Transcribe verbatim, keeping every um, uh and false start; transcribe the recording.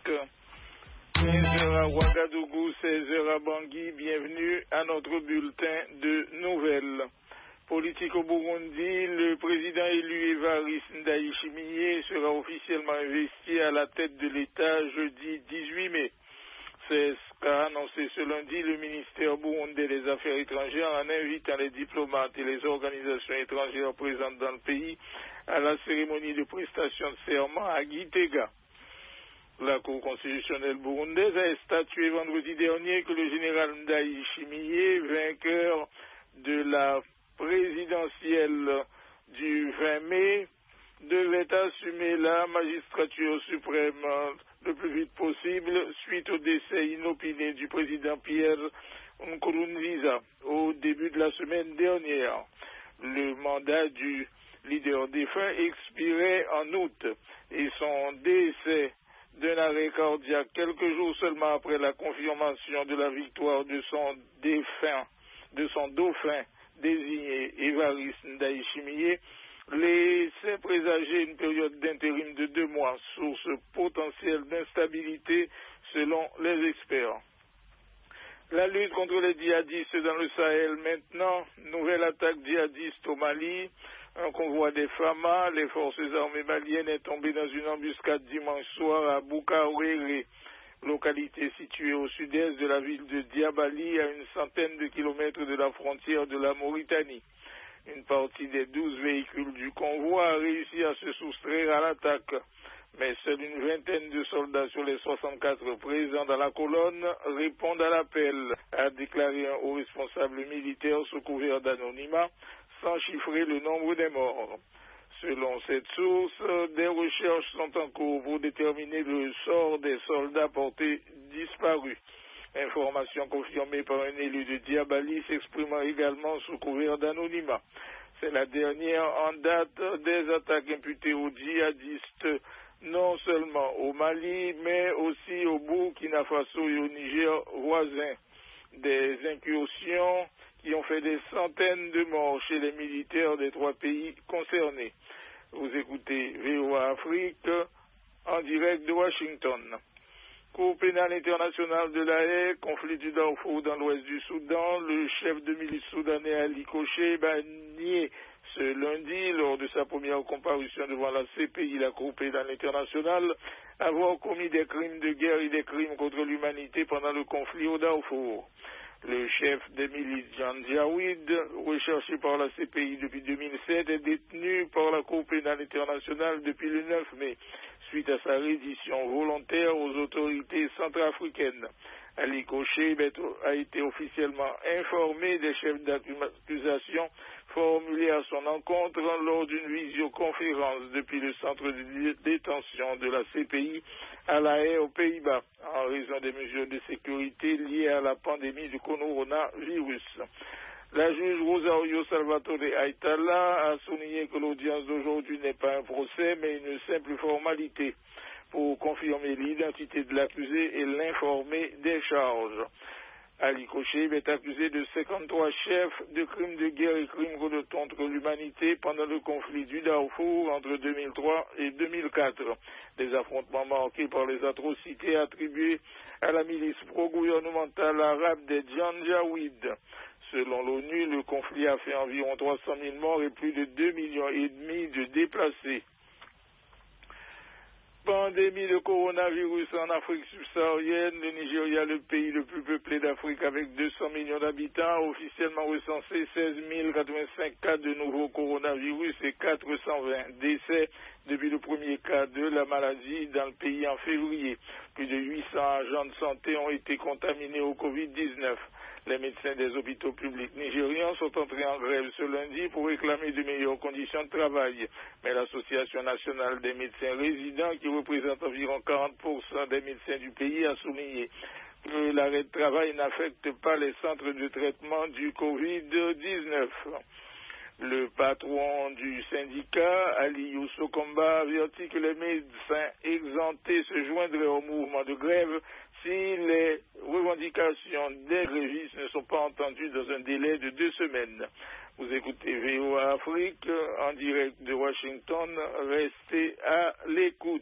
quinze heures à Ouagadougou, seize heures à Bangui. Bienvenue à notre bulletin de nouvelles. Politique au Burundi, le président élu Évariste Ndayishimiye sera officiellement investi à la tête de l'État jeudi dix-huit mai. C'est ce qu'a annoncé ce lundi le ministère burundais des Affaires étrangères en invitant les diplomates et les organisations étrangères présentes dans le pays à la cérémonie de prestation de serment à Gitega. La Cour constitutionnelle burundaise a statué vendredi dernier que le général Ndayishimiye, vainqueur de la présidentielle du vingt mai, devait assumer la magistrature suprême le plus vite possible suite au décès inopiné du président Pierre Nkurunziza au début de la semaine dernière. Le mandat du leader défunt expirait en août et son décès d'un arrêt cardiaque quelques jours seulement après la confirmation de la victoire de son défunt, de son dauphin désigné Évariste Ndayishimiye, laissait présager une période d'intérim de deux mois, source potentielle d'instabilité selon les experts. La lutte contre les djihadistes dans le Sahel maintenant, nouvelle attaque djihadiste au Mali, un convoi des F A M A, les forces armées maliennes est tombé dans une embuscade dimanche soir à Boukaouré, localité située au sud-est de la ville de Diabali, à une centaine de kilomètres de la frontière de la Mauritanie. Une partie des douze véhicules du convoi a réussi à se soustraire à l'attaque, mais seule une vingtaine de soldats sur les soixante-quatre présents dans la colonne répondent à l'appel, a déclaré un haut responsable militaire sous couvert d'anonymat, sans chiffrer le nombre des morts. Selon cette source, des recherches sont en cours pour déterminer le sort des soldats portés disparus. Information confirmée par un élu de Diabali s'exprimant également sous couvert d'anonymat. C'est la dernière en date des attaques imputées aux djihadistes, non seulement au Mali, mais aussi au Burkina Faso et au Niger voisin. Des incursions qui ont fait des centaines de morts chez les militaires des trois pays concernés. Vous écoutez V O A Afrique en direct de Washington. Cour pénale internationale de la Haye, conflit du Darfour dans l'ouest du Soudan, le chef de milice soudanais Ali Koché a nié ce lundi, lors de sa première comparution devant la C P I, la Cour pénale internationale, avoir commis des crimes de guerre et des crimes contre l'humanité pendant le conflit au Darfour. Le chef des milices Janjaweed, recherché par la C P I depuis deux mille sept, est détenu par la Cour pénale internationale depuis le neuf mai, suite à sa reddition volontaire aux autorités centrafricaines. Ali Koché a été officiellement informé des chefs d'accusation formulés à son encontre lors d'une visioconférence depuis le centre de détention de la C P I à La Haye, aux Pays-Bas, en raison des mesures de sécurité liées à la pandémie du coronavirus. La juge Rosario Salvatore Aitala a souligné que l'audience d'aujourd'hui n'est pas un procès, mais une simple formalité pour confirmer l'identité de l'accusé et l'informer des charges. Ali Koché est accusé de cinquante-trois chefs de crimes de guerre et crimes contre l'humanité pendant le conflit du Darfour entre deux mille trois et deux mille quatre. Des affrontements marqués par les atrocités attribuées à la milice pro-gouvernementale arabe des Janjaweed. Selon l'ONU, le conflit a fait environ trois cent mille morts et plus de deux millions et demi de déplacés. Pandémie de coronavirus en Afrique subsaharienne, le Nigeria, le pays le plus peuplé d'Afrique avec deux cents millions d'habitants, a officiellement recensé seize mille quatre-vingt-cinq cas de nouveaux coronavirus et quatre cent vingt décès depuis le premier cas de la maladie dans le pays en février. Plus de huit cents agents de santé ont été contaminés au covid dix-neuf. Les médecins des hôpitaux publics nigérians sont entrés en grève ce lundi pour réclamer de meilleures conditions de travail. Mais l'Association nationale des médecins résidents, qui représente environ quarante pour cent des médecins du pays, a souligné que l'arrêt de travail n'affecte pas les centres de traitement du covid dix-neuf. Le patron du syndicat, Aliou Sokomba, avertit que les médecins exemptés se joindraient au mouvement de grève si les revendications des grévistes ne sont pas entendues dans un délai de deux semaines. Vous écoutez V O A Afrique en direct de Washington. Restez à l'écoute.